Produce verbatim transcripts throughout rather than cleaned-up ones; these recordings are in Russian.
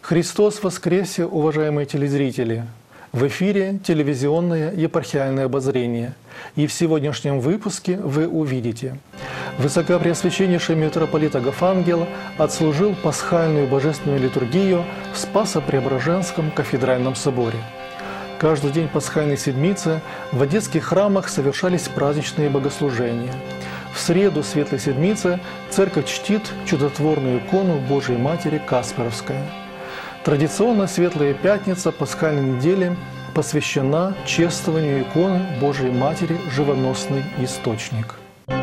Христос воскресе, уважаемые телезрители! В эфире телевизионное епархиальное обозрение. И в сегодняшнем выпуске вы увидите: Высокопреосвященнейший митрополит Агафангел отслужил пасхальную божественную литургию в Спасо-Преображенском кафедральном соборе. Каждый день пасхальной седмицы в одесских храмах совершались праздничные богослужения. В среду Светлой Седмицы церковь чтит чудотворную икону Божией Матери Касперовская. Традиционно Светлая Пятница пасхальной недели посвящена чествованию иконы Божией Матери «Живоносный источник».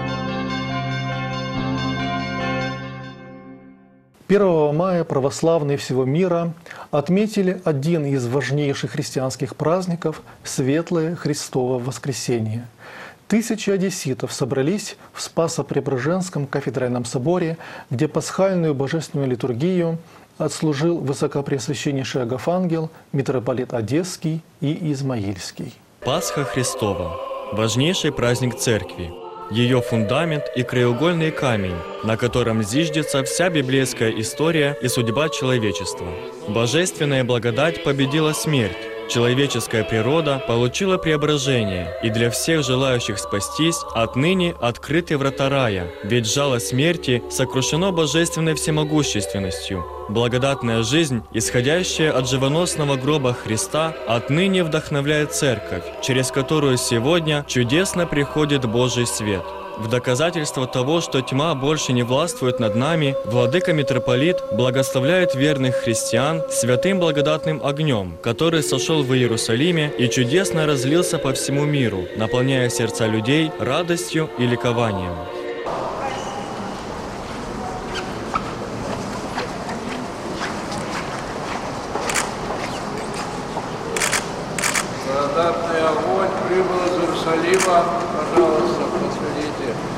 первого мая православные всего мира отметили один из важнейших христианских праздников – Светлое Христово Воскресение. Тысячи одесситов собрались в Спасо-Преображенском кафедральном соборе, где пасхальную божественную литургию отслужил Высокопреосвященнейший Агафангел, митрополит Одесский и Измаильский. Пасха Христова – важнейший праздник Церкви, ее фундамент и краеугольный камень, на котором зиждется вся библейская история и судьба человечества. Божественная благодать победила смерть, человеческая природа получила преображение, и для всех желающих спастись отныне открыты врата рая, ведь жало смерти сокрушено божественной всемогущественностью. Благодатная жизнь, исходящая от живоносного гроба Христа, отныне вдохновляет Церковь, через которую сегодня чудесно приходит Божий свет. В доказательство того, что тьма больше не властвует над нами, владыка-митрополит благословляет верных христиан святым благодатным огнем, который сошел в Иерусалиме и чудесно разлился по всему миру, наполняя сердца людей радостью и ликованием. Благодатный огонь прибыл из Иерусалима. Пожалуйста, посмотрите.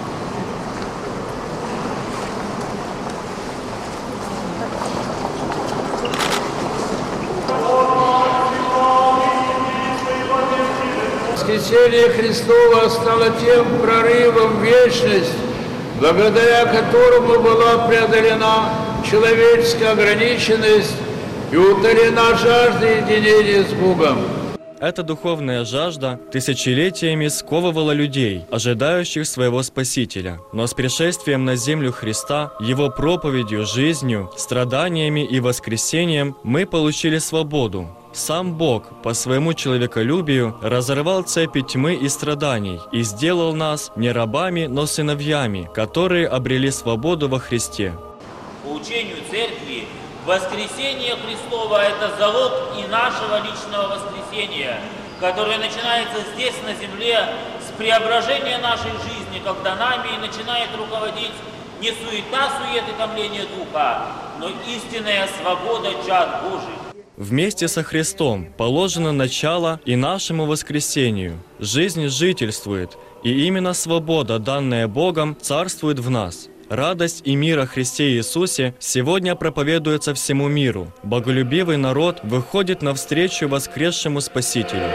Воскресение Христово стало тем прорывом в вечность, благодаря которому была преодолена человеческая ограниченность и утолена жажда единения с Богом. Эта духовная жажда тысячелетиями сковывала людей, ожидающих своего Спасителя. Но с пришествием на землю Христа, Его проповедью, жизнью, страданиями и воскресением мы получили свободу. Сам Бог по своему человеколюбию разорвал цепи тьмы и страданий и сделал нас не рабами, но сыновьями, которые обрели свободу во Христе. По учению Церкви, воскресение Христово – это залог и нашего личного воскресения, которое начинается здесь, на земле, с преображения нашей жизни, когда нами начинает руководить не суета, сует и томление духа, но истинная свобода чад Божий. Вместе со Христом положено начало и нашему воскресению. Жизнь жительствует, и именно свобода, данная Богом, царствует в нас. Радость и мир о Христе Иисусе сегодня проповедуется всему миру. Боголюбивый народ выходит навстречу воскресшему Спасителю.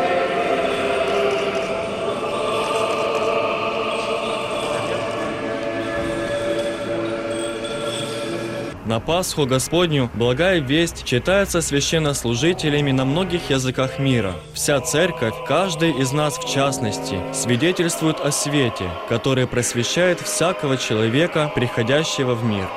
На Пасху Господню благая весть читается священнослужителями на многих языках мира. Вся Церковь, каждый из нас в частности, свидетельствует о свете, который просвещает всякого человека, приходящего в мир.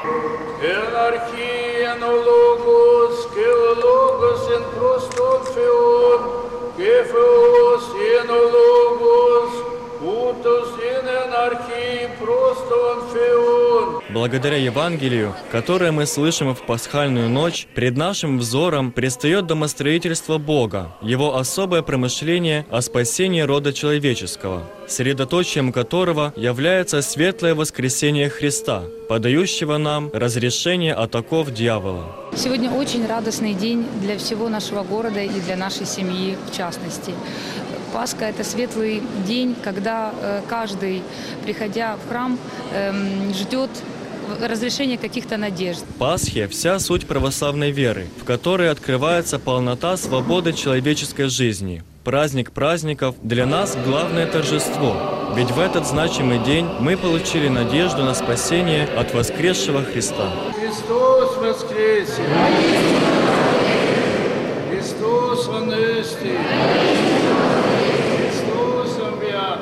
Благодаря Евангелию, которое мы слышим в пасхальную ночь, пред нашим взором предстает домостроительство Бога, Его особое промышление о спасении рода человеческого, средоточием которого является светлое воскресение Христа, подающего нам разрешение от оков дьявола. Сегодня очень радостный день для всего нашего города и для нашей семьи в частности. Пасха – это светлый день, когда э, каждый, приходя в храм, э, ждет разрешения каких-то надежд. Пасхе – вся суть православной веры, в которой открывается полнота свободы человеческой жизни. Праздник праздников для нас – главное торжество. Ведь в этот значимый день мы получили надежду на спасение от воскресшего Христа. Христос воскресе! Христос вознести! Христос омряд!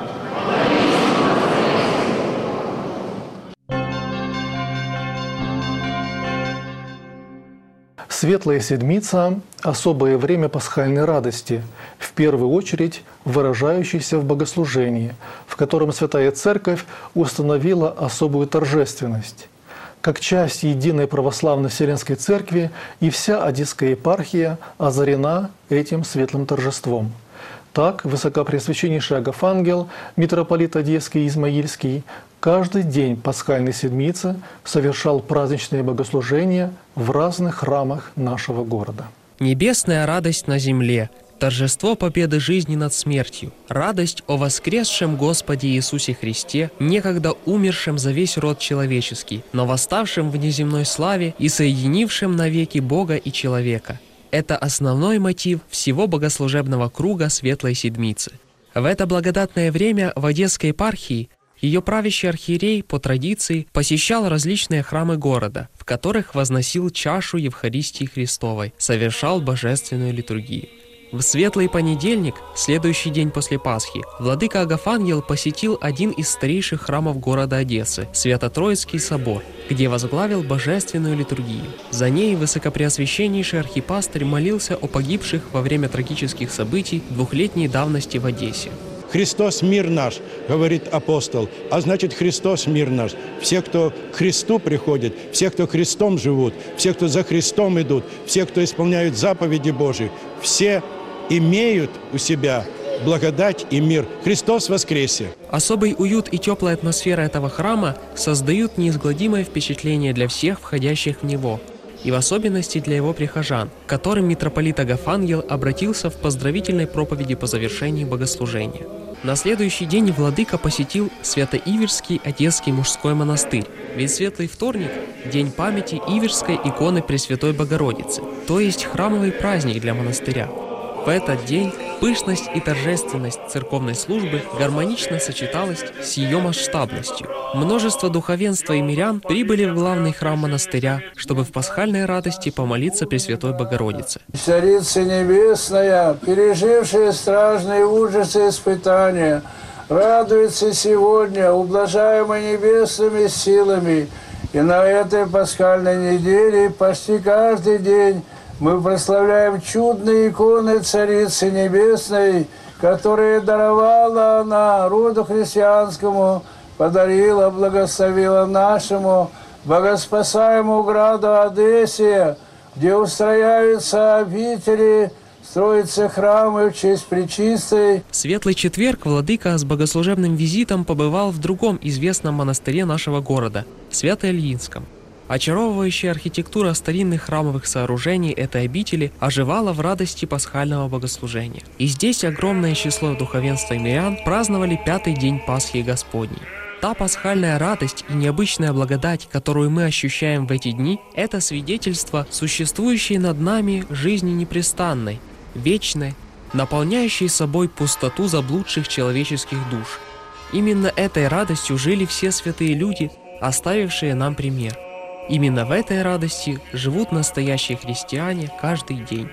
Светлая Седмица – особое время пасхальной радости, в первую очередь выражающейся в богослужении, в котором Святая Церковь установила особую торжественность. Как часть единой православной Вселенской Церкви и вся Одесская епархия озарена этим светлым торжеством. Так, Высокопреосвященнейший Агафангел, митрополит Одесский и Измаильский, каждый день Пасхальной Седмицы совершал праздничные богослужения в разных храмах нашего города. Небесная радость на земле, торжество победы жизни над смертью, радость о воскресшем Господе Иисусе Христе, некогда умершем за весь род человеческий, но восставшем в неземной славе и соединившем навеки Бога и человека. Это основной мотив всего богослужебного круга Светлой Седмицы. В это благодатное время в Одесской епархии ее правящий архиерей по традиции посещал различные храмы города, в которых возносил чашу Евхаристии Христовой, совершал божественную литургию. В Светлый понедельник, следующий день после Пасхи, владыка Агафангел посетил один из старейших храмов города Одессы – Свято-Троицкий собор, где возглавил божественную литургию. За ней высокопреосвященнейший архипастырь молился о погибших во время трагических событий двухлетней давности в Одессе. «Христос мир наш», говорит апостол, а значит Христос мир наш. Все, кто к Христу приходят, все, кто Христом живут, все, кто за Христом идут, все, кто исполняют заповеди Божии, все имеют у себя благодать и мир. Христос воскресе! Особый уют и теплая атмосфера этого храма создают неизгладимое впечатление для всех входящих в него, и в особенности для его прихожан, к которым митрополит Агафангел обратился в поздравительной проповеди по завершении богослужения. На следующий день владыка посетил Свято-Иверский Одесский мужской монастырь, ведь Светлый вторник – день памяти Иверской иконы Пресвятой Богородицы, то есть храмовый праздник для монастыря. В этот день пышность и торжественность церковной службы гармонично сочеталась с ее масштабностью. Множество духовенства и мирян прибыли в главный храм монастыря, чтобы в пасхальной радости помолиться Пресвятой Богородице. Царица Небесная, пережившая страшные ужасы и испытания, радуется сегодня, ублажаемой небесными силами. И на этой пасхальной неделе почти каждый день мы прославляем чудные иконы Царицы Небесной, которые даровала она роду христианскому, подарила, благословила нашему богоспасаемому граду Одессе, где устрояются обители, строятся храмы в честь Пречистой. В Светлый четверг владыка с богослужебным визитом побывал в другом известном монастыре нашего города – Свято-Ильинском. Очаровывающая архитектура старинных храмовых сооружений этой обители оживала в радости пасхального богослужения. И здесь огромное число духовенства и мирян праздновали пятый день Пасхи Господней. Та пасхальная радость и необычная благодать, которую мы ощущаем в эти дни, это свидетельство существующей над нами жизни непрестанной, вечной, наполняющей собой пустоту заблудших человеческих душ. Именно этой радостью жили все святые люди, оставившие нам пример. Именно в этой радости живут настоящие христиане каждый день.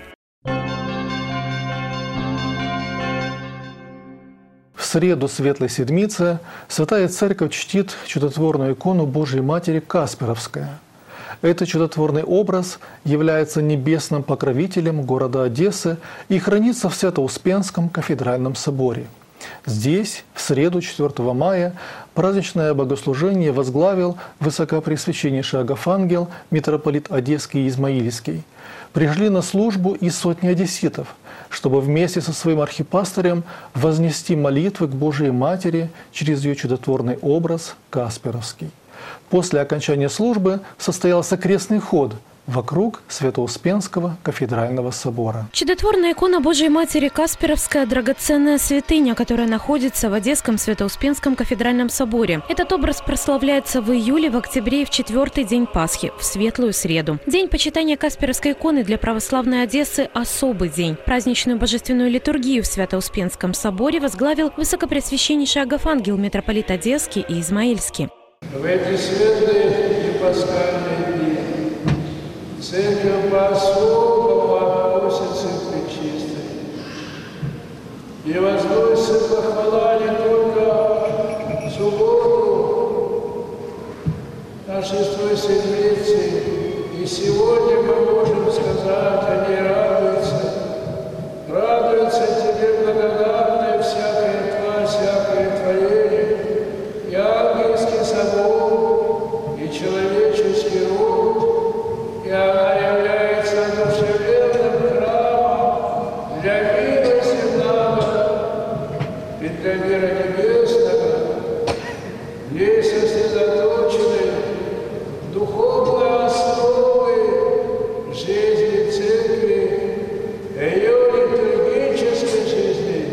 В среду Светлой Седмицы Святая Церковь чтит чудотворную икону Божией Матери Касперовская. Этот чудотворный образ является небесным покровителем города Одессы и хранится в Свято-Успенском кафедральном соборе. Здесь, в среду четвёртого мая, праздничное богослужение возглавил Высокопреосвященнейший Агафангел, митрополит Одесский и Измаильский. Пришли на службу и сотни одесситов, чтобы вместе со своим архипастырем вознести молитвы к Божией Матери через ее чудотворный образ Касперовский. После окончания службы состоялся крестный ход, вокруг Свято-Успенского кафедрального собора. Чудотворная икона Божией Матери Касперовская – драгоценная святыня, которая находится в Одесском Свято-Успенском кафедральном соборе. Этот образ прославляется в июле, в октябре и в четвертый день Пасхи, в Светлую Среду. День почитания Касперовской иконы для православной Одессы – особый день. Праздничную божественную литургию в Свято-Успенском соборе возглавил высокопреосвященнейший Агафангел, митрополит Одесский и Измаильский. В эти светлые и пасхальные дни Церковь по-особому относится к Пречистой. И возносится похвала не только в субботу на шестой седмице, и сегодня мы можем сказать, они радуются. Радуется тебе благодатная всякая тварь, всякое творение, и ангельский собор, и человеческий род, и она является одушевленным храмом для мира земного и для мира небесного, в ней сосредоточены духовные основы жизни Церкви, ее литургической жизни.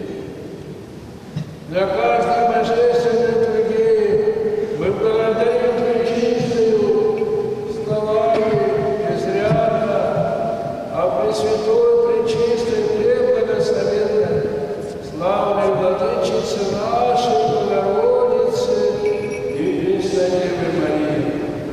Для каждой божественной литургии мы благодарим Пречистую словами безрядно, а Пресвятой Пречистой преблагословенной, славной Владычице нашей Богородицы и Преснодевы Марии.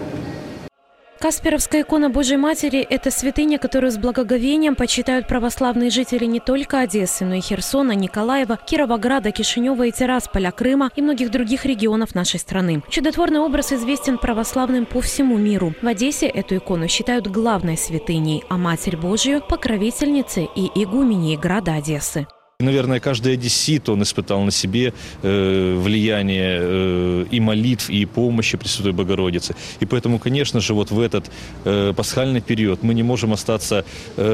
Касперовская икона Божией Матери – это святыня, которую с благоговением почитают православные жители не только Одессы, но и Херсона, Николаева, Кировограда, Кишинева и Тирасполя, Крыма и многих других регионов нашей страны. Чудотворный образ известен православным по всему миру. В Одессе эту икону считают главной святыней, а Матерь Божию – покровительницей и игуменей града Одессы. Наверное, каждый одессит, он испытал на себе э, влияние э, и молитв, и помощи Пресвятой Богородицы. И поэтому, конечно же, вот в этот э, пасхальный период мы не можем остаться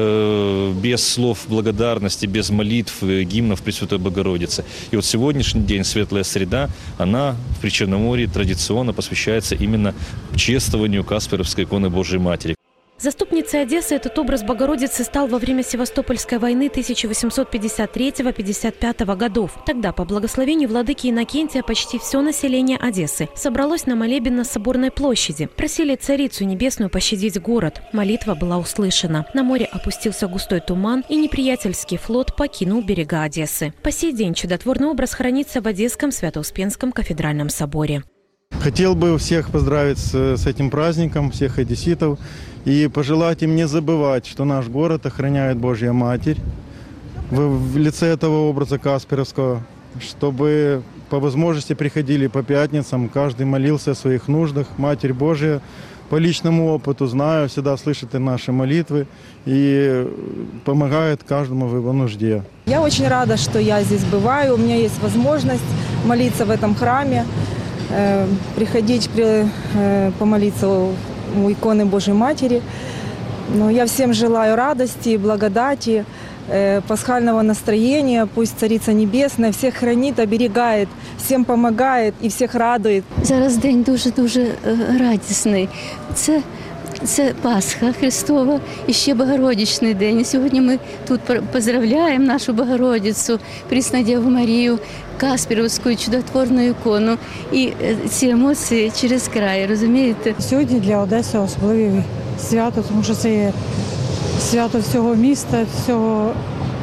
э, без слов благодарности, без молитв, э, гимнов Пресвятой Богородицы. И вот сегодняшний день, Светлая Среда, она в Пречерноморье традиционно посвящается именно чествованию Касперовской иконы Божией Матери. Заступницей Одессы этот образ Богородицы стал во время Севастопольской войны тысяча восемьсот пятьдесят третьего — пятьдесят пятого годов. Тогда, по благословению владыки Иннокентия, почти все население Одессы собралось на молебен на Соборной площади. Просили Царицу Небесную пощадить город. Молитва была услышана. На море опустился густой туман, и неприятельский флот покинул берега Одессы. По сей день чудотворный образ хранится в Одесском Свято-Успенском кафедральном соборе. Хотел бы всех поздравить с, с этим праздником, всех одесситов, и пожелать им не забывать, что наш город охраняет Божья Матерь в, в лице этого образа Касперовского, чтобы по возможности приходили по пятницам, каждый молился о своих нуждах. Матерь Божья, по личному опыту знаю, всегда слышит и наши молитвы и помогает каждому в его нужде. Я очень рада, что я здесь бываю, у меня есть возможность молиться в этом храме, э, приходить при, э, помолиться у у иконы Божьей Матери. Но я всем желаю радости, благодати, э, пасхального настроения. Пусть Царица Небесная всех хранит, оберегает, всем помогает і всіх радує. Зараз день дуже-дуже радісний. Це, це Пасха Христова і ще Богородичний день. І сьогодні ми тут поздравляємо нашу Богородицю, Преснодеву Марію, Касперовську чудотворну ікону. І ці емоції через край, розумієте? Сьогодні для Одеси особливе свято, тому що це є свято всього міста, всього,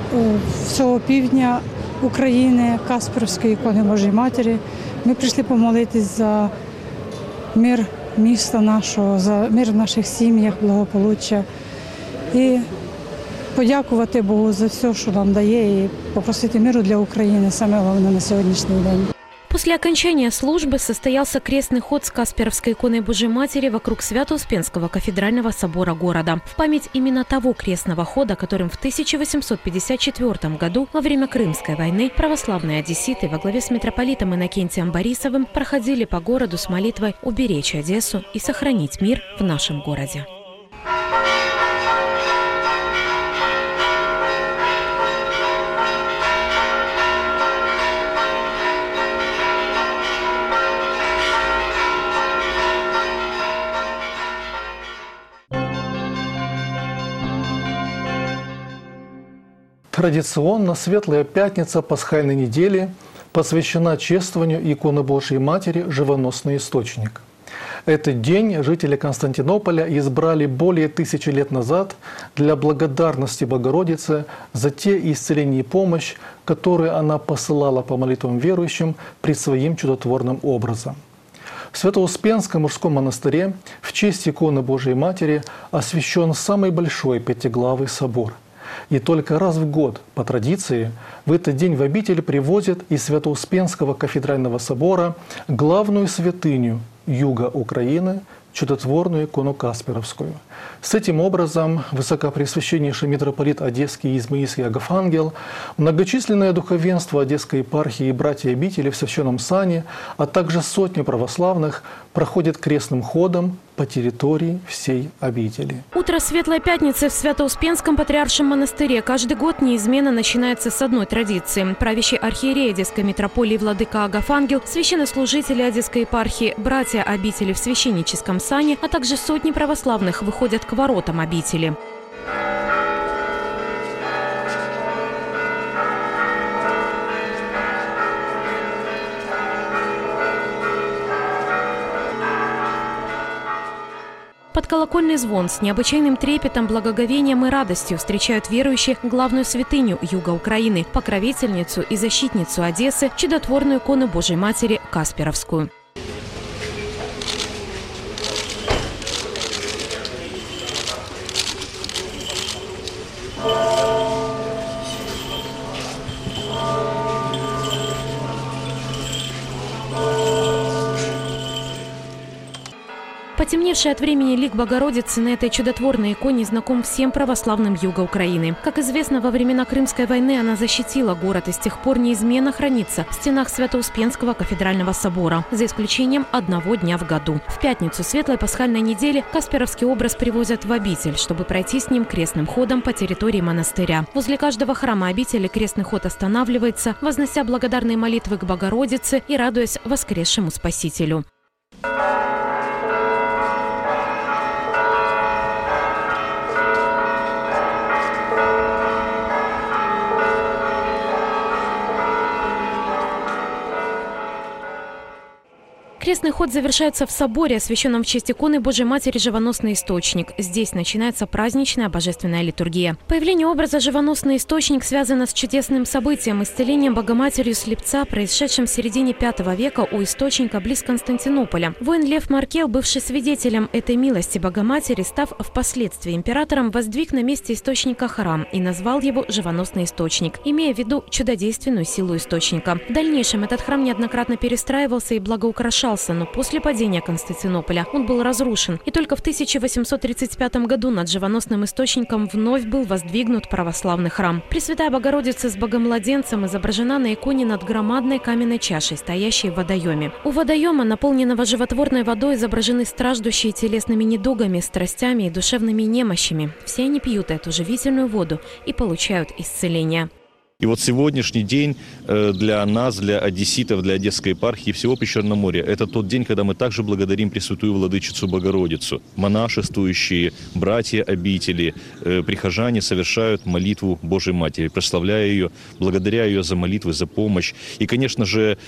всього півдня України, Касперовської ікони Божої Матері. Ми прийшли помолитись за мир міста нашого, за мир в наших сім'ях, благополуччя. І подякувати Богу за все, що нам дає, и попросить миру для Украины, самое главное на сегодняшний день. После окончания службы состоялся крестный ход с Касперовской иконой Божьей Матери вокруг Свято-Успенского кафедрального собора города. В память именно того крестного хода, которым в тысяча восемьсот пятьдесят четвёртом году во время Крымской войны православные одесситы во главе с митрополитом Иннокентием Борисовым проходили по городу с молитвой уберечь Одессу и сохранить мир в нашем городе. Традиционно Светлая Пятница Пасхальной недели посвящена чествованию иконы Божьей Матери «Живоносный источник». Этот день жители Константинополя избрали более тысячи лет назад для благодарности Богородице за те исцеления и помощь, которые она посылала по молитвам верующим пред своим чудотворным образом. В Свято-Успенском мужском монастыре в честь иконы Божьей Матери освящен самый большой пятиглавый собор. И только раз в год, по традиции, в этот день в обитель привозят из Свято-Успенского кафедрального собора главную святыню юга Украины, чудотворную икону Касперовскую. С этим образом высокопреосвященнейший митрополит Одесский и Измаильский Агафангел, многочисленное духовенство Одесской епархии и братья обители в священном сане, а также сотни православных проходят крестным ходом по территории всей обители. Утро Светлой Пятницы в Свято-Успенском патриаршем монастыре каждый год неизменно начинается с одной традиции. Правящий архиерей Одесской митрополии владыка Агафангел, священнослужители Одесской епархии, братья обители в священническом сане, а также сотни православных выходят к воротам обители. Под колокольный звон с необычайным трепетом, благоговением и радостью встречают верующие главную святыню юга Украины, покровительницу и защитницу Одессы, чудотворную икону Божьей Матери Касперовскую. Потемневший от времени лик Богородицы на этой чудотворной иконе знаком всем православным юга Украины. Как известно, во времена Крымской войны она защитила город и с тех пор неизменно хранится в стенах Свято-Успенского кафедрального собора, за исключением одного дня в году. В пятницу Светлой Пасхальной недели Касперовский образ привозят в обитель, чтобы пройти с ним крестным ходом по территории монастыря. Возле каждого храма обители крестный ход останавливается, вознося благодарные молитвы к Богородице и радуясь воскресшему Спасителю. Крестный ход завершается в соборе, освященном в честь иконы Божьей Матери «Живоносный источник». Здесь начинается праздничная божественная литургия. Появление образа «Живоносный источник» связано с чудесным событием – исцелением Богоматерью слепца, происшедшим в середине пятого века у источника близ Константинополя. Воин Лев Маркел, бывший свидетелем этой милости Богоматери, став впоследствии императором, воздвиг на месте источника храм и назвал его «Живоносный источник», имея в виду чудодейственную силу источника. В дальнейшем этот храм неоднократно перестраивался и благоукрашался, но после падения Константинополя он был разрушен. И только в тысяча восемьсот тридцать пятом году над Живоносным источником вновь был воздвигнут православный храм. Пресвятая Богородица с Богомладенцем изображена на иконе над громадной каменной чашей, стоящей в водоеме. У водоема, наполненного животворной водой, изображены страждущие телесными недугами, страстями и душевными немощами. Все они пьют эту живительную воду и получают исцеление. И вот сегодняшний день для нас, для одесситов, для Одесской епархии и всего Причерноморья, это тот день, когда мы также благодарим Пресвятую Владычицу Богородицу. Монашествующие, братья обители, прихожане совершают молитву Божьей Матери, прославляя ее, благодаря ее за молитвы, за помощь. И, конечно же,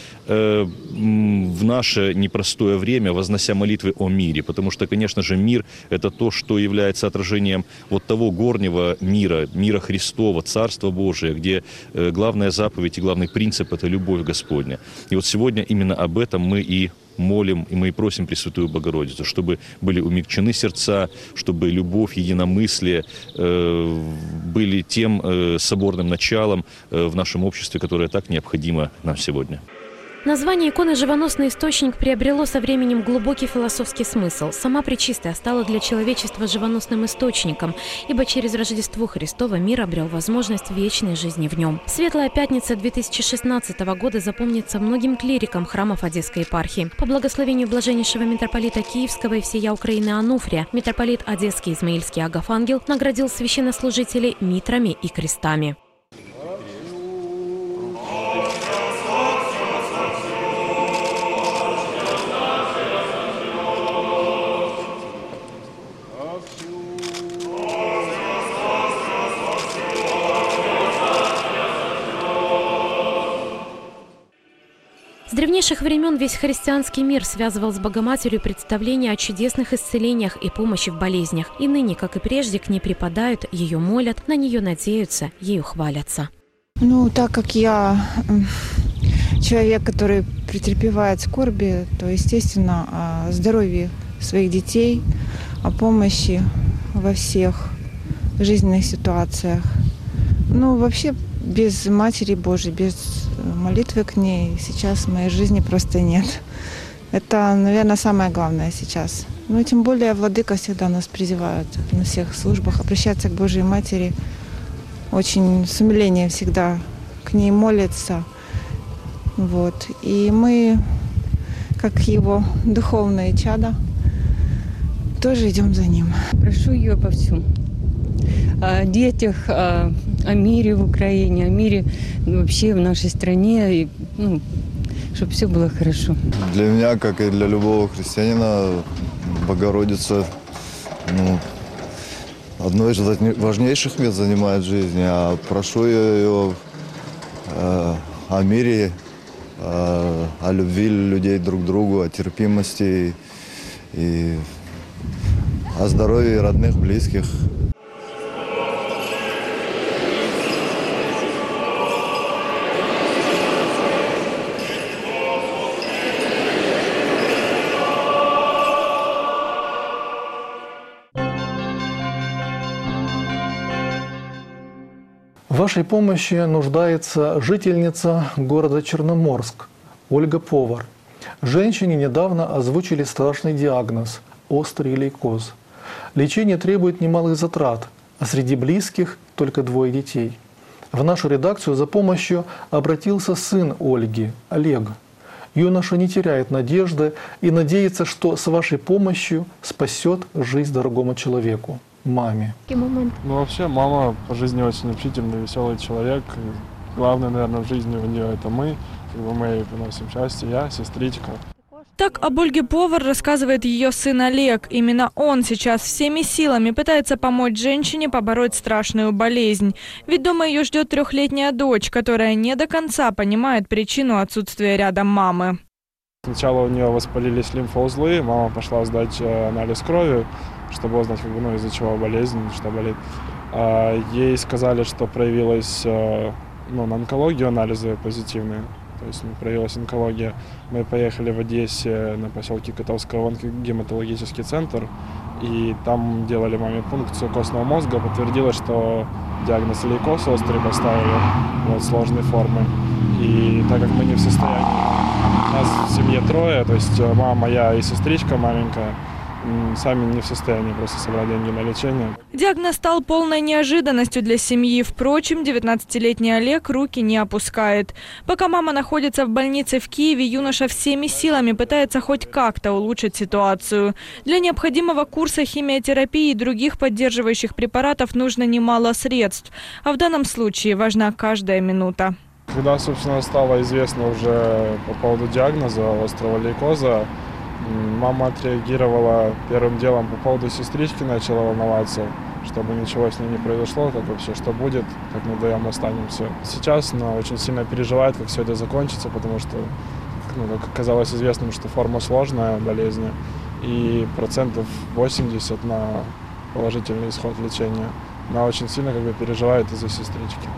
в наше непростое время вознося молитвы о мире, потому что, конечно же, мир – это то, что является отражением вот того горнего мира, мира Христова, Царства Божия, где главная заповедь и главный принцип – это любовь Господня. И вот сегодня именно об этом мы и молим, и мы и просим Пресвятую Богородицу, чтобы были умягчены сердца, чтобы любовь, единомыслие э, были тем э, соборным началом э, в нашем обществе, которое так необходимо нам сегодня. Название иконы «Живоносный источник» приобрело со временем глубокий философский смысл. Сама Пречистая стала для человечества живоносным источником, ибо через Рождество Христово мир обрел возможность вечной жизни в нем. Светлая Пятница две тысячи шестнадцатого года запомнится многим клирикам храмов Одесской епархии. По благословению блаженнейшего митрополита Киевского и всея Украины Ануфрия, митрополит Одесский Измаильский Агафангел наградил священнослужителей митрами и крестами. древнейших времен весь христианский мир связывал с Богоматерью представления о чудесных исцелениях и помощи в болезнях. И ныне, как и прежде, к ней припадают, ее молят, на нее надеются, ею хвалятся. Ну, так как я человек, который претерпевает скорби, то, естественно, о здоровье своих детей, о помощи во всех жизненных ситуациях. Ну, вообще, без Матери Божией, без молитвы к ней сейчас в моей жизни просто нет. Это, наверное, самое главное сейчас. Ну, тем более, Владыка всегда нас призывает на всех службах обращаться к Божьей Матери. Очень с умилением всегда к ней молятся. Вот. И мы, как его духовные чада, тоже идем за ним. Прошу ее обо всем. О детях, о, о мире в Украине, о мире вообще в нашей стране, и, ну, чтобы все было хорошо. Для меня, как и для любого христианина, Богородица, ну, одно из важнейших мест занимает в жизни. А прошу я ее э, о мире, э, о любви людей друг к другу, о терпимости и о здоровье родных, близких. В вашей помощи нуждается жительница города Черноморск Ольга Повар. Женщине недавно озвучили страшный диагноз – острый лейкоз. Лечение требует немалых затрат, а среди близких только двое детей. В нашу редакцию за помощью обратился сын Ольги, Олег. Юноша не теряет надежды и надеется, что с вашей помощью спасет жизнь дорогому человеку. Маме. Ну, вообще, мама по жизни очень общительный, веселый человек. Главное, наверное, в жизни у нее это мы. Как бы мы ей приносим счастье, я, сестричка. Так об Ольге Повар рассказывает ее сын Олег. Именно он сейчас всеми силами пытается помочь женщине побороть страшную болезнь. Ведь дома ее ждет трехлетняя дочь, которая не до конца понимает причину отсутствия рядом мамы. Сначала у нее воспалились лимфоузлы, мама пошла сдать анализ крови, чтобы узнать, как бы, ну, из-за чего болезнь, что болит. А ей сказали, что проявилась, ну, на онкологию анализы позитивные, то есть, ну, проявилась онкология. Мы поехали в Одессе на поселке Котовского в онкогематологический центр, и там делали маме пункцию костного мозга, подтвердилось, что диагноз лейкоз острый поставили, вот, сложной формы. И так как мы не в состоянии, у нас в семье трое, то есть мама, я и сестричка маленькая, сами не в состоянии просто собрать деньги на лечение. Диагноз стал полной неожиданностью для семьи. Впрочем, девятнадцатилетний Олег руки не опускает. Пока мама находится в больнице в Киеве, юноша всеми силами пытается хоть как-то улучшить ситуацию. Для необходимого курса химиотерапии и других поддерживающих препаратов нужно немало средств. А в данном случае важна каждая минута. Когда, собственно, стало известно уже по поводу диагноза острого лейкоза, мама отреагировала первым делом по поводу сестрички, начала волноваться, чтобы ничего с ней не произошло, как вообще, что будет, как мы вдвоем останемся. Сейчас она очень сильно переживает, как все это закончится, потому что, ну, как оказалось известным, что форма сложная болезни, и процентов восемьдесят на положительный исход лечения. Она очень сильно, как бы, переживает из-за сестрички.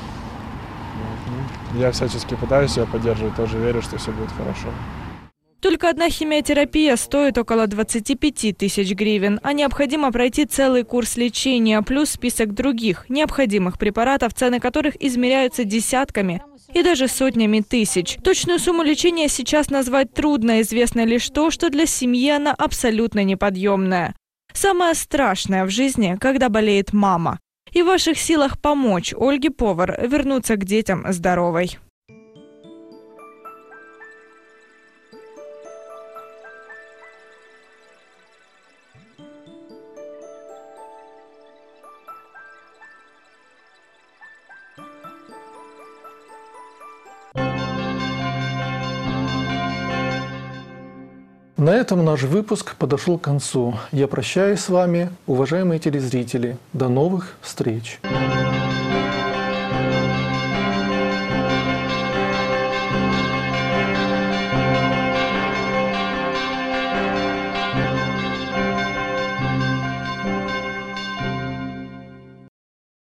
Я всячески пытаюсь ее поддерживать, тоже верю, что все будет хорошо. Только одна химиотерапия стоит около двадцати пяти тысяч гривен, а необходимо пройти целый курс лечения, плюс список других необходимых препаратов, цены которых измеряются десятками и даже сотнями тысяч. Точную сумму лечения сейчас назвать трудно, известно лишь то, что для семьи она абсолютно неподъемная. Самое страшное в жизни, когда болеет мама. И в ваших силах помочь Ольге Повар вернуться к детям здоровой. На этом наш выпуск подошел к концу. Я прощаюсь с вами, уважаемые телезрители. До новых встреч!